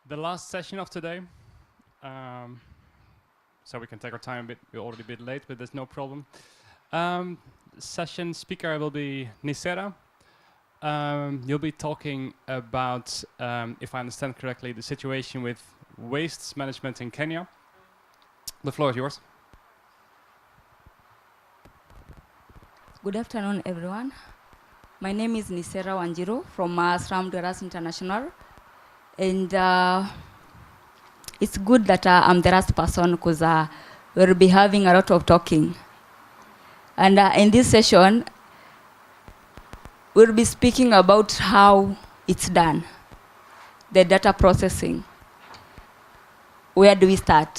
The last session of today, so we can take our time a bit. We're already a bit late, but there's no problem. Session speaker will be Nisera. You'll be talking about, if I understand correctly, the situation with waste management in Kenya. The floor is yours. Good afternoon, everyone. My name is Nisera Wanjiru from SRAM Deras International. And it's good that I'm the last person because we'll be having a lot of talking. And in this session, we'll be speaking about how it's done, the data processing. Where do we start?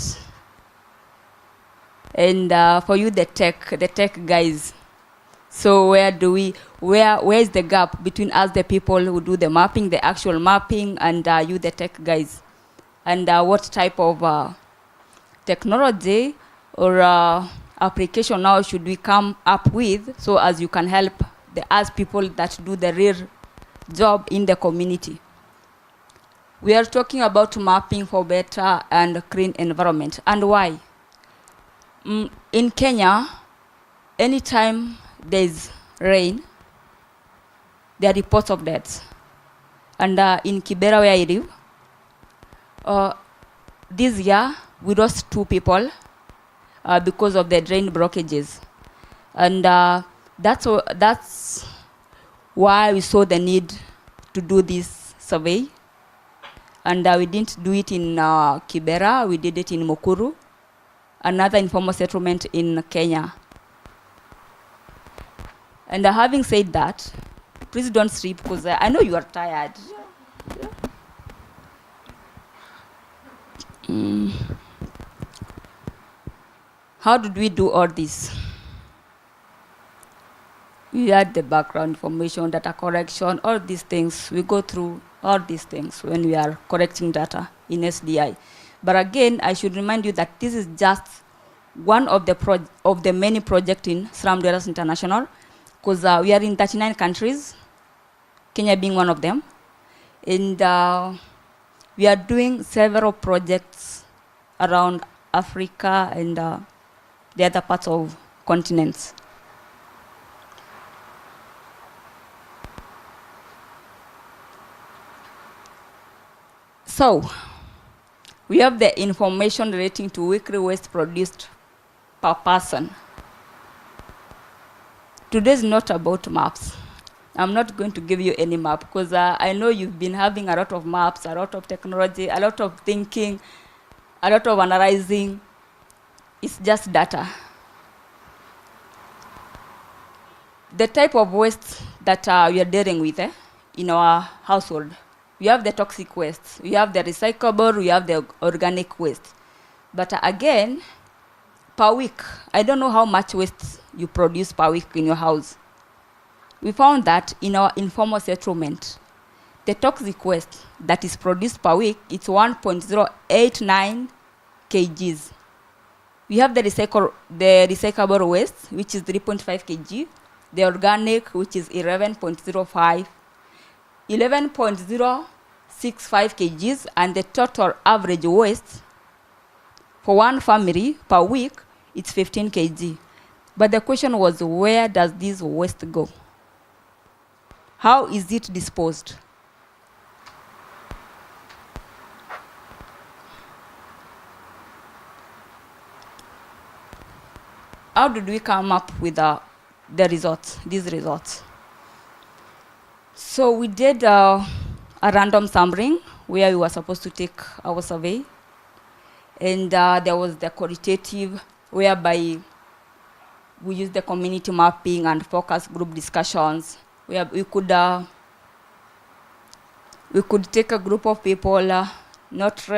And for you, the tech guys. So where is the gap between us, the people who do the mapping, the actual mapping, and you, the tech guys? And what type of technology or application now should we come up with so as you can help us people that do the real job in the community? We are talking about mapping for better and clean environment. And why? In Kenya, anytime there's rain, there are reports of deaths. And in Kibera, where I live, this year we lost 2 people because of the drain blockages. And that's why we saw the need to do this survey. And we didn't do it in Kibera, we did it in Mukuru, another informal settlement in Kenya. And having said that, please don't sleep because I know you are tired. How did we do all this? We had the background information, data correction, all these things. We go through all these things when we are correcting data in SDI. But again, I should remind you that this is just one of the many projects in SRAM Deras International, because we are in 39 countries, Kenya being one of them. And we are doing several projects around Africa and the other parts of continents. So, we have the information relating to weekly waste produced per person. Today is not about maps. I'm not going to give you any map because I know you've been having a lot of maps, a lot of technology, a lot of thinking, a lot of analyzing. It's just data. The type of waste that we are dealing with in our household, we have the toxic waste, we have the recyclable, we have the organic waste. But again, per week, I don't know how much waste you produce per week in your house. We found that in our informal settlement, the toxic waste that is produced per week, it's 1.089 kgs. We have the recyclable waste, which is 3.5 kg, the organic, which is 11.05, 11.065 kgs, and the total average waste for one family per week, it's 15 kg. But the question was, where does this waste go? How is it disposed? How did we come up with these results? So we did a random sampling where we were supposed to take our survey. And there was the qualitative, whereby we used the community mapping and focus group discussions, where we could take a group of people, not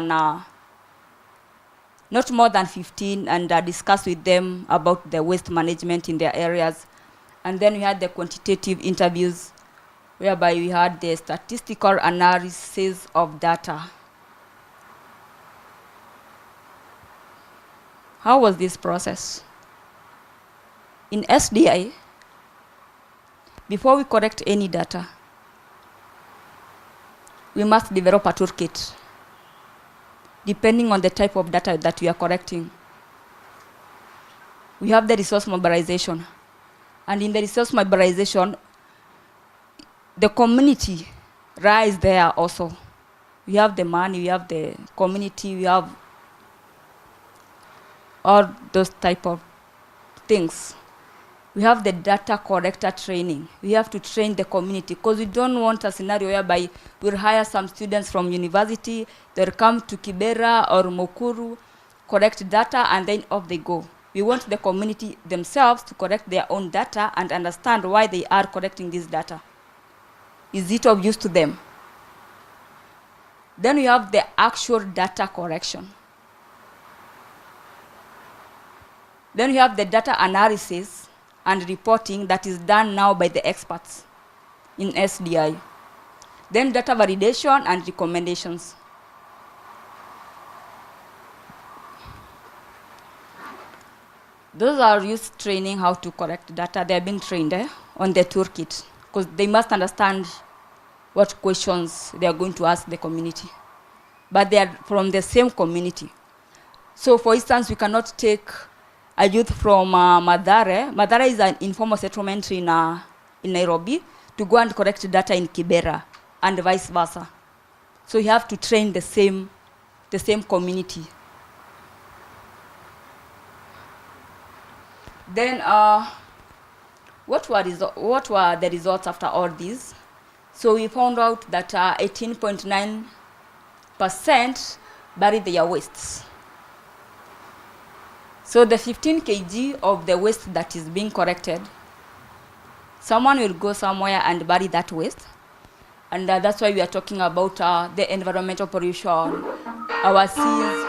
more than 15, and discuss with them about the waste management in their areas. And then we had the quantitative interviews, whereby we had the statistical analysis of data. How was this process? In SDI, before we collect any data, we must develop a toolkit depending on the type of data that we are collecting. We have the resource mobilization. And in the resource mobilization, the community rise there also. We have the money, we have the community, we have all those type of things. We have the data collector training. We have to train the community because we don't want a scenario whereby we'll hire some students from university, they'll come to Kibera or Mukuru, collect data, and then off they go. We want the community themselves to collect their own data and understand why they are collecting this data. Is it of use to them? Then we have the actual data collection. Then we have the data analysis and reporting that is done now by the experts in SDI. Then data validation and recommendations. Those are youth training how to collect data. They are being trained on the toolkit because they must understand what questions they are going to ask the community. But they are from the same community. So for instance, we cannot take a youth from Mathare. Mathare is an informal settlement in Nairobi to go and collect data in Kibera and vice versa. So you have to train the same community. Then what were the results after all this? So we found out that 18.9% buried their wastes. So the 15 kg of the waste that is being collected, someone will go somewhere and bury that waste. And that's why we are talking about the environmental pollution, our seas.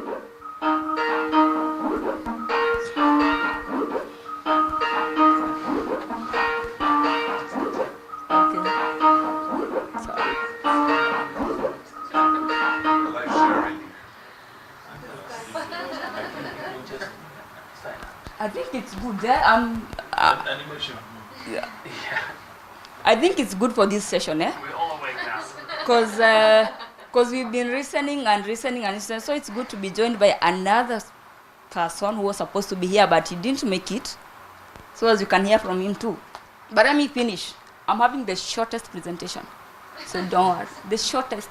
I think it's good. Animation. Yeah. I think it's good for this session, We're all awake now. Because we've been listening, so it's good to be joined by another person who was supposed to be here, but he didn't make it, so as you can hear from him too. But let me finish. I'm having the shortest presentation, so don't worry. The shortest.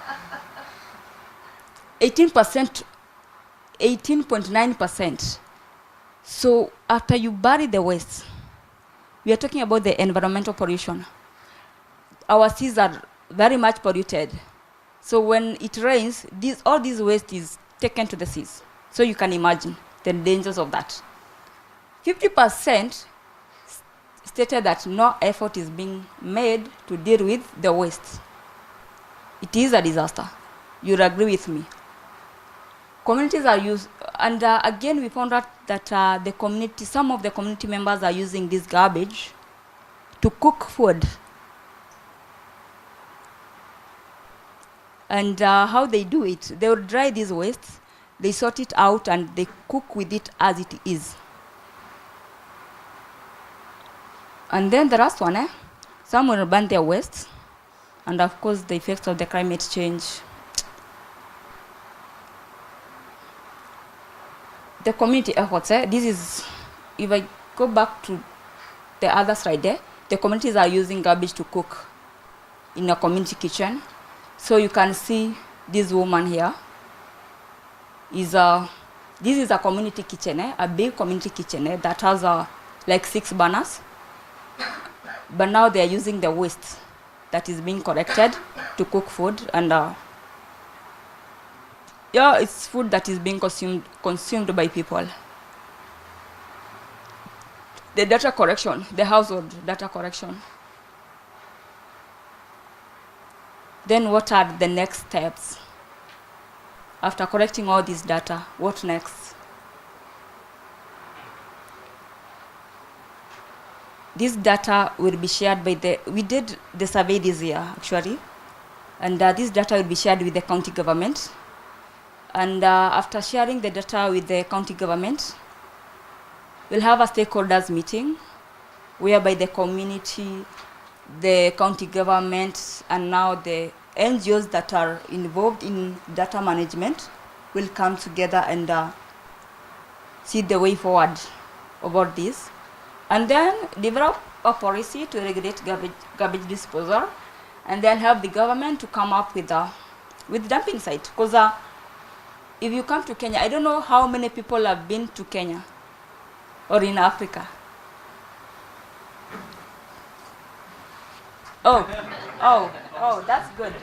18.9%. So after you bury the waste, we are talking about the environmental pollution. Our seas are very much polluted. So when it rains, all this waste is taken to the seas. So you can imagine the dangers of that. 50% stated that no effort is being made to deal with the waste. It is a disaster. You'll agree with me. Communities are used, and again we found out that some of the community members are using this garbage to cook food. And how they do it, they will dry these wastes, they sort it out, and they cook with it as it is. And then the last one, some will burn their waste, and of course the effects of the climate change. The community efforts, this is, if I go back to the other slide there, the communities are using garbage to cook in a community kitchen. So you can see this woman here. This is a community kitchen, a big community kitchen that has like 6 burners. But now they are using the waste that is being collected to cook food, and yeah, it's food that is being consumed by people. The data collection, the household data collection. Then what are the next steps? After collecting all this data, what next? This data will be shared by we did the survey this year, actually, and this data will be shared with the county government. And after sharing the data with the county government, we'll have a stakeholders meeting whereby the community, the county government, and now the NGOs that are involved in data management will come together and see the way forward about this, and then develop a policy to regulate garbage disposal, and then help the government to come up with dumping site. Because if you come to Kenya, I don't know how many people have been to Kenya or in Africa. Oh, that's good.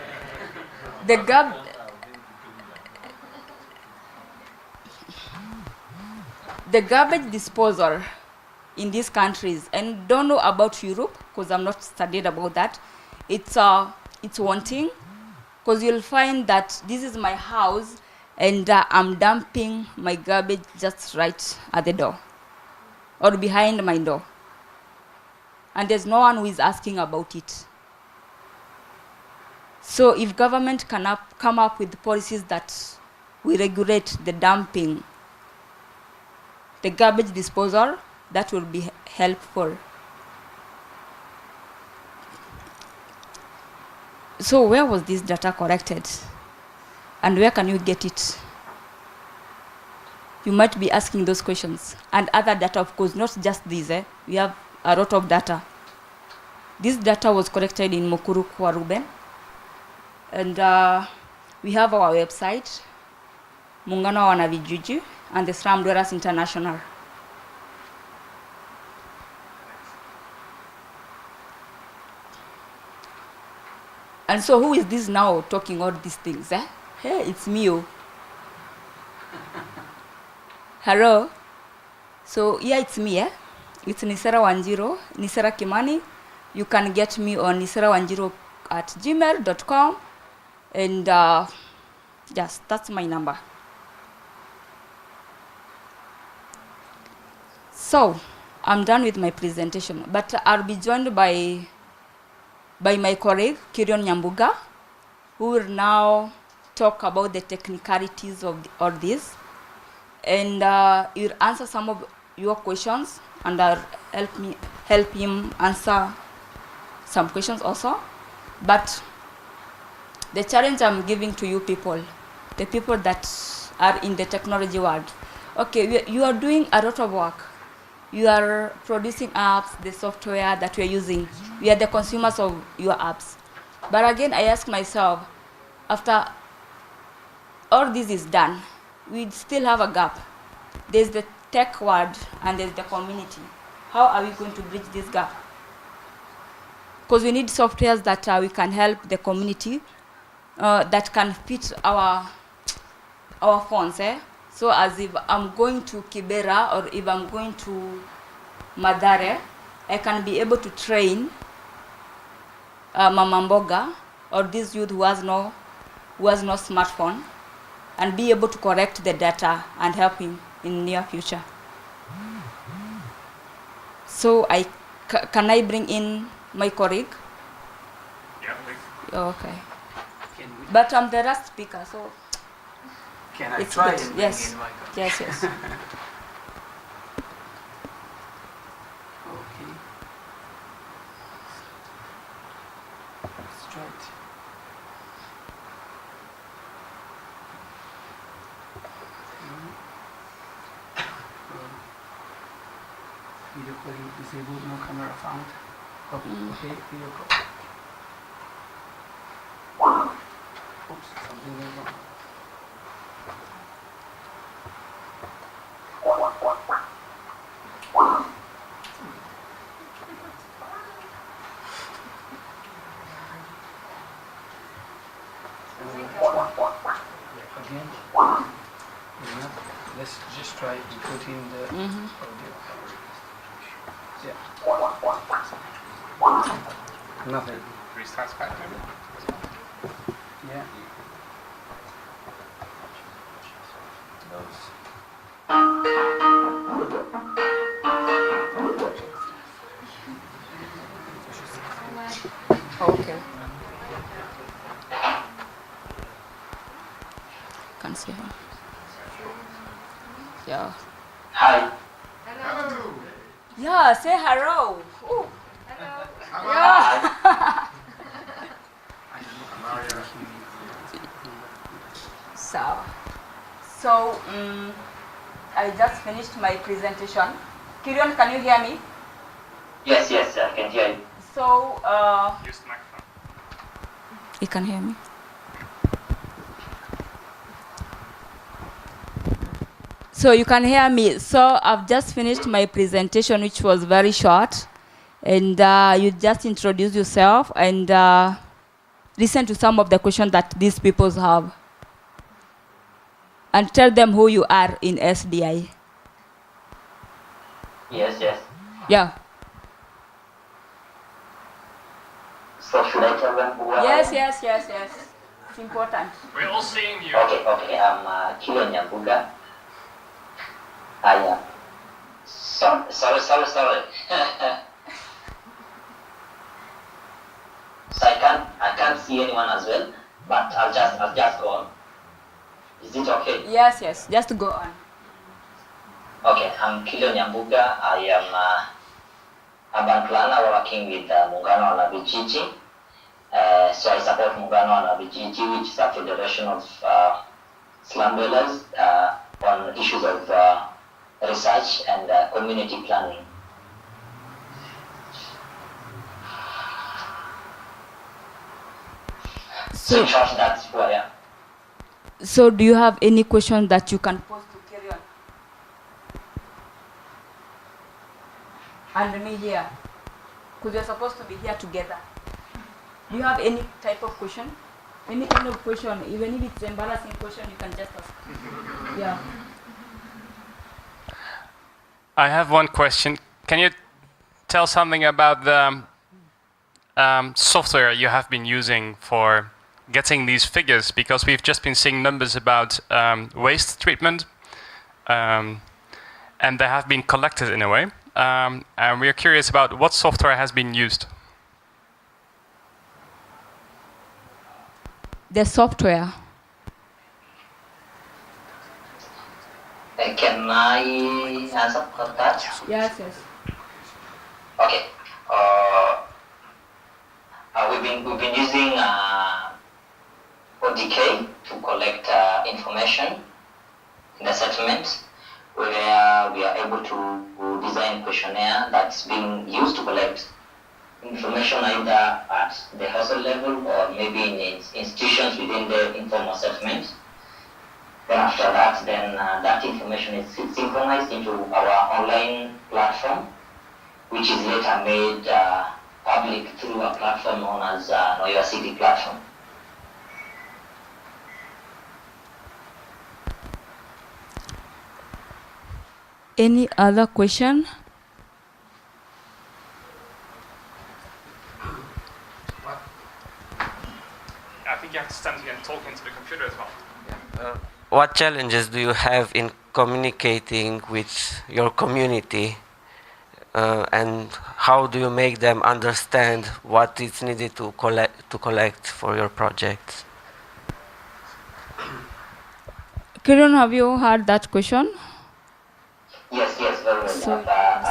The garbage disposal in these countries, and don't know about Europe because I'm not studied about that. It's wanting, because you'll find that this is my house and I'm dumping my garbage just right at the door or behind my door, and there's no one who is asking about it. So if government can come up with policies that will regulate the dumping, the garbage disposal, that will be helpful. So where was this data collected? And where can you get it? You might be asking those questions. And other data, of course, not just these. We have a lot of data. This data was collected in Mukuru kwa Ruben. And we have our website, Muungano wa Wanavijiji, and the Slum Dwellers International. And so who is this now talking all these things? Hey, it's me. Hello. So yeah, it's me. It's Nisera Wanjiro, Nisera Kimani. You can get me on niserawanjiro@gmail.com. And yes, that's my number. So I'm done with my presentation, but I'll be joined by my colleague, Kirion Nyambuga, who will now talk about the technicalities of all this. And he'll answer some of your questions, and I'll help him answer some questions also. But the challenge I'm giving to you people, the people that are in the technology world, okay, you are doing a lot of work. You are producing apps, the software that we are using. We are the consumers of your apps. But again, I ask myself, after all this is done, we still have a gap. There's the tech world and there's the community. How are we going to bridge this gap? Because we need softwares that we can help the community, that can fit our phones. So as if I'm going to Kibera or if I'm going to Madare, I can be able to train Mama Mboga or this youth who has no smartphone, and be able to correct the data and help him in near future. So can I bring in my colleague? Yeah, Okay. But I'm the last speaker, so. Can I It's try good, and yes. bring in my Yes. Okay. Let's try it. Video calling disabled, no camera found. Oh, okay, video call. Oops, something went wrong. Again, let's just try to put in the audio. Yeah. Nothing. Restart Skype maybe? Yeah. Okay. Can see her. Yeah. Hi. Yeah, say hello. Ooh. Yeah. So I just finished my presentation. Kirion, can you hear me? Yes, yes, I can hear you. So Use the microphone. you can hear me. So you can hear me. So I've just finished my presentation, which was very short. And you just introduce yourself and listen to some of the questions that these people have. And tell them who you are in SDI. Yes, yes. Yeah. So should I tell them who I am? Yes. It's important. We're all seeing you. Okay, I'm Kilo Nyambuga. I am. Sorry. So I can't see anyone as well, but I'll just go on. Is it okay? Yes. Just go on. Okay, I'm Kilo Nyambuga. I am urban planner working with Muungano wa Vijiji. So I support Muungano wa Vijiji, which is a federation of slum dwellers on issues of research and community planning. So in short, that's who I am. So do you have any question that you can pose to Kirion? And me here? Because we're supposed to be here together. Do you have any type of question? Any kind of question, even if it's embarrassing question, you can just ask. Yeah. I have one question. Can you tell something about the software you have been using for getting these figures? Because we've just been seeing numbers about waste treatment, and they have been collected in a way. And we are curious about what software has been used. The software. Can I answer for that? Yes. Okay. We've been using ODK to collect information in the settlement, where we are able to design questionnaire that's being used to collect information either at the household level or maybe in institutions within the informal settlement. Then after that, that information is synchronized into our online platform, which is later made public through a platform known as Know Your City platform. Any other question? I think you have to stand here and talk into the computer as well. What challenges do you have in communicating with your community, and how do you make them understand what is needed to collect for your projects? Kirion, have you heard that question? Yes, very well. So,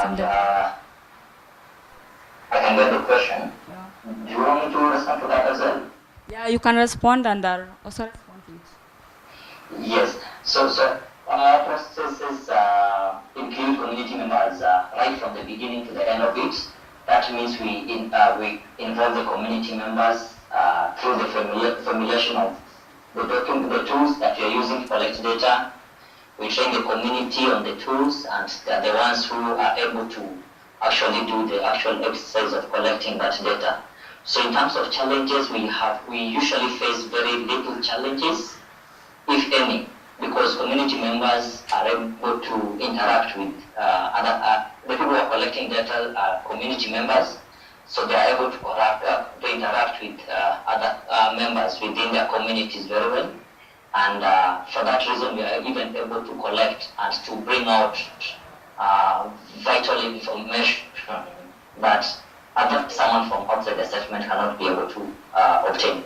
I can get the question. Yeah. Do you want me to respond to that as well? Yeah, you can respond and I'll also respond to it. Yes. So our processes include community members right from the beginning to the end of it. That means we involve the community members through the formulation of the tools that we are using to collect data. We train the community on the tools, and they're the ones who are able to actually do the actual exercise of collecting that data. So in terms of challenges, we usually face very little challenges, if any, because community members are able to interact with the people who are collecting data are community members, so they are able to interact with other members within their communities very well. And for that reason, we are even able to collect and to bring out vital information that someone from outside the settlement cannot be able to obtain.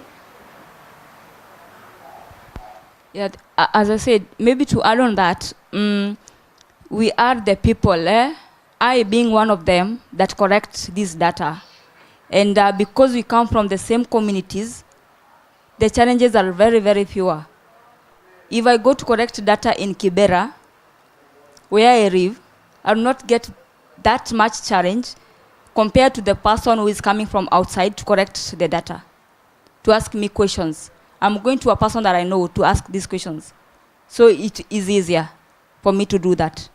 Yeah, as I said, maybe to add on that, we are the people, I being one of them, that collect this data. And because we come from the same communities, the challenges are very, very fewer. If I go to collect data in Kibera, where I live, I will not get that much challenge compared to the person who is coming from outside to collect the data, to ask me questions. I'm going to a person that I know to ask these questions. So it is easier for me to do that.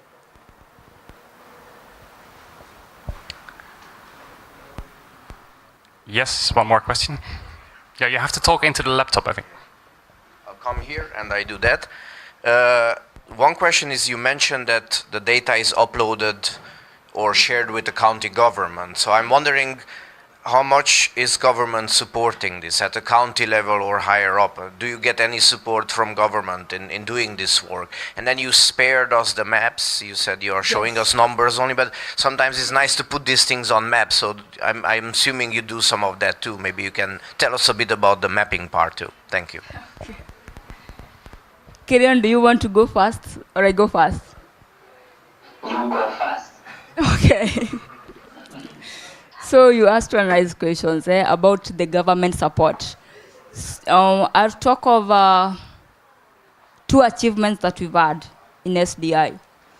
Yes, one more question. Yeah, you have to talk into the laptop, I think. I'll come here and I do that. One question is, you mentioned that the data is uploaded or shared with the county government. So I'm wondering, how much is government supporting this at the county level or higher up? Do you get any support from government in doing this work? And then you spared us the maps. You said you are showing us numbers only, but sometimes it's nice to put these things on maps. So I'm assuming you do some of that too. Maybe you can tell us a bit about the mapping part too. Thank you. Kirian, do you want to go first or I go first? You go first. Okay. So you asked one nice questions about the government support. I'll talk of 2 achievements that we've had in SDI.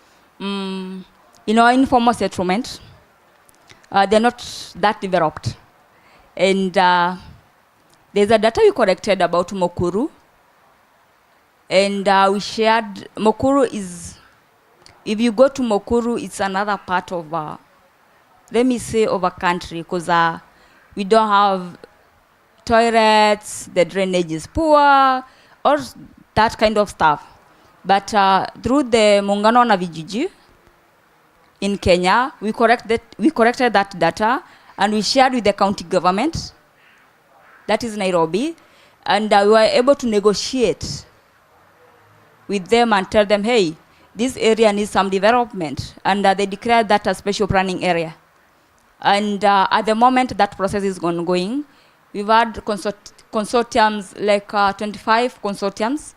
In our informal settlement, they're not that developed. And there's a data we collected about Mukuru. And we shared, Mukuru is, if you go to Mukuru, it's another part of let me say of a country, because we don't have toilets, the drainage is poor, or that kind of stuff. But through the Muungano na Vijiji in Kenya, we corrected that data and we shared with the county government, that is Nairobi, and we were able to negotiate with them and tell them, hey, this area needs some development, and they declared that a special planning area. And at the moment that process is ongoing, we've had consortiums, like 25 consortiums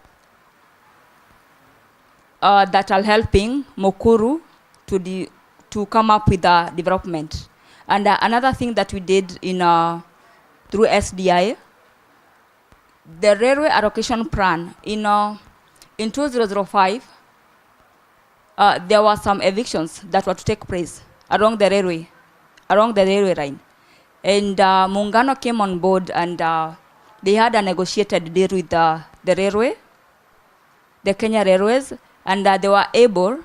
that are helping Mukuru to come up with the development. And another thing that we did in through SDI, the railway allocation plan in 2005, there were some evictions that were to take place along the railway line. And Muungano came on board and they had a negotiated deal with the railway, the Kenya Railways, and they were able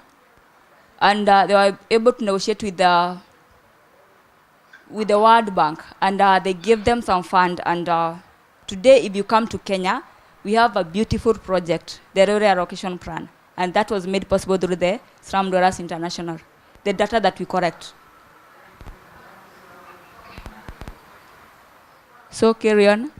to negotiate with the World Bank, and they gave them some fund. And today, if you come to Kenya, we have a beautiful project, the railway allocation plan, and that was made possible through the Slum Dwellers International, the data that we collect. So carry on.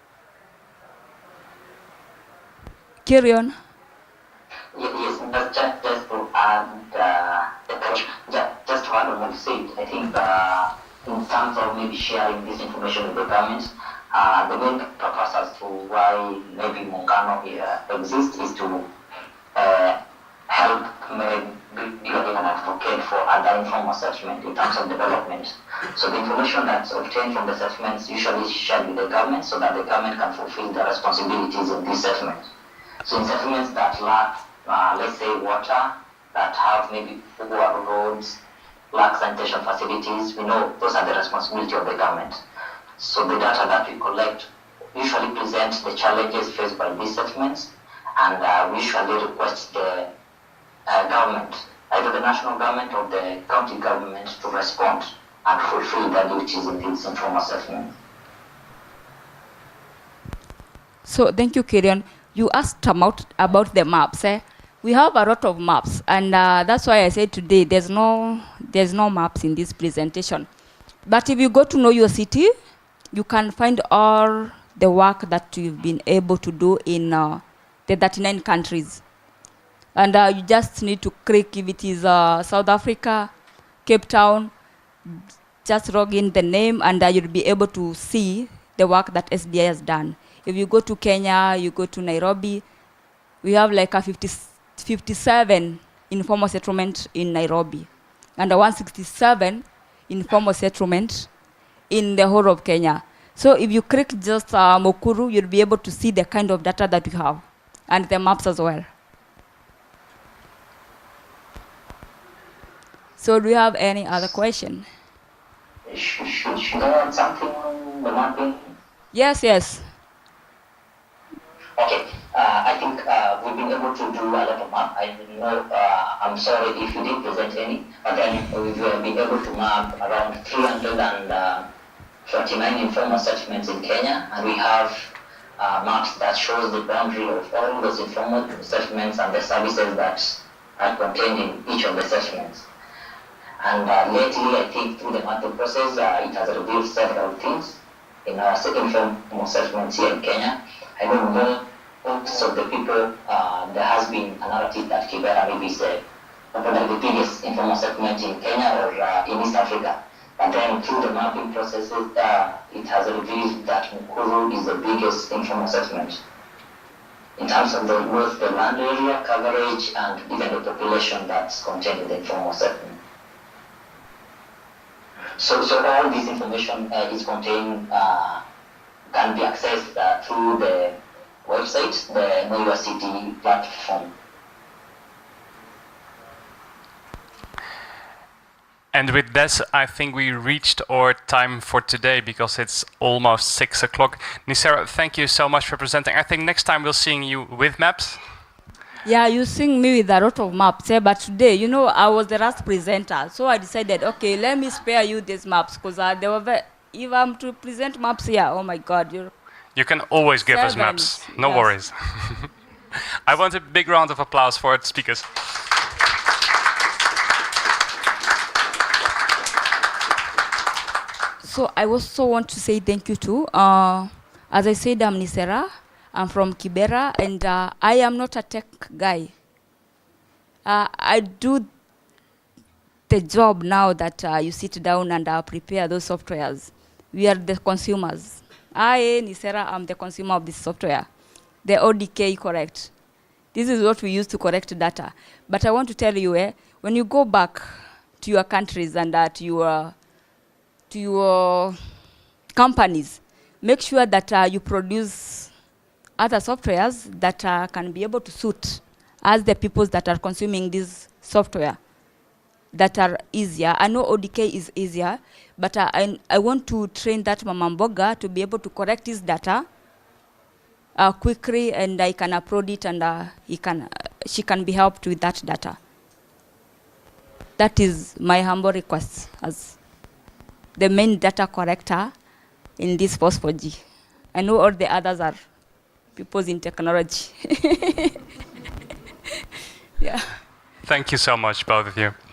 Carry on. Yes, just to add, just to add on what you said, I think in terms of maybe sharing this information with the government, the main purpose as to why maybe Muungano exists is to help maybe be an advocate for other informal settlement in terms of development. So the information that's obtained from the settlements usually is shared with the government so that the government can fulfill the responsibilities of these settlements. So in settlements that lack, let's say, water, that have maybe poor roads, lack sanitation facilities, we know those are the responsibility of the government. So the data that we collect usually presents the challenges faced by these settlements, and we usually request the government, either the national government or the county government, to respond and fulfill their duties in these informal settlements. So thank you, Kirian. You asked about the maps. We have a lot of maps, and that's why I said today there's no maps in this presentation. But if you go to Know Your City, you can find all the work that you've been able to do in the 39 countries. And you just need to click if it is South Africa, Cape Town, just log in the name, and you'll be able to see the work that SDI has done. If you go to Kenya, you go to Nairobi, we have like a 57 informal settlement in Nairobi, and a 167 informal settlement in the whole of Kenya. So if you click just Mukuru, you'll be able to see the kind of data that we have. and the maps as well. So do you have any other question? Should I add something on the mapping? Yes, yes. Okay, I think we've been able to do a lot of map. I know, I'm sorry if you didn't present any, but then we've been able to map around 329 informal settlements in Kenya, and we have maps that shows the boundary of all those informal settlements and the services that are contained in each of the settlements. And lately, I think through the mapping process, it has revealed several things in our informal settlements here in Kenya. I know most of the people, there has been a narrative that Kibera maybe is probably the biggest informal settlement in Kenya or in East Africa. But then through the mapping processes, it has revealed that Mukuru is the biggest informal settlement in terms of both the land area coverage and even the population that's contained in the informal settlement. So all this information is contained, can be accessed through the website, the Know Your City platform. And with this, I think we reached our time for today because it's almost 6 o'clock. Nisera, thank you so much for presenting. I think next time we'll seeing you with maps. Yeah, you sing me with a lot of maps, but today, you know, I was the last presenter, so I decided, okay, let me spare you these maps, because they were if I'm to present maps here, oh my God, you can always give us maps, no worries. I want a big round of applause for the speakers. So I also want to say thank you too. As I said, I'm Nisera. I'm from Kibera, and I am not a tech guy. I do the job now that you sit down and prepare those softwares. We are the consumers. I, Nisera, am the consumer of this software. The ODK, correct. This is what we use to correct data. But I want to tell you, when you go back to your countries and to your companies, make sure that you produce other softwares that can be able to suit as the people that are consuming this software that are easier. I know ODK is easier, but I want to train that Mamamboga to be able to correct this data quickly, and I can upload it, and she can be helped with that data. That is my humble request as the main data corrector in this Phospho-G. I know all the others are people in technology. Yeah. Thank you so much, both of you.